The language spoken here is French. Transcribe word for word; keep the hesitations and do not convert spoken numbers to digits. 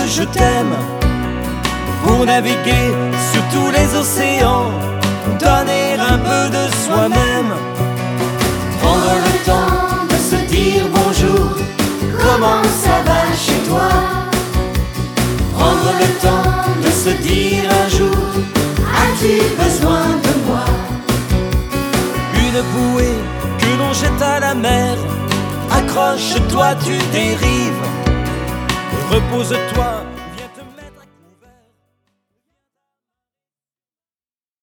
je t'aime, pour naviguer sur tous les océans, donner un peu de soi-même, prendre le temps de se dire bonjour, comment ça va chez toi, prendre le temps de se dire un jour, as-tu besoin de moi? Une bouée que l'on jette à la mer, accroche-toi, tu dérives, repose-toi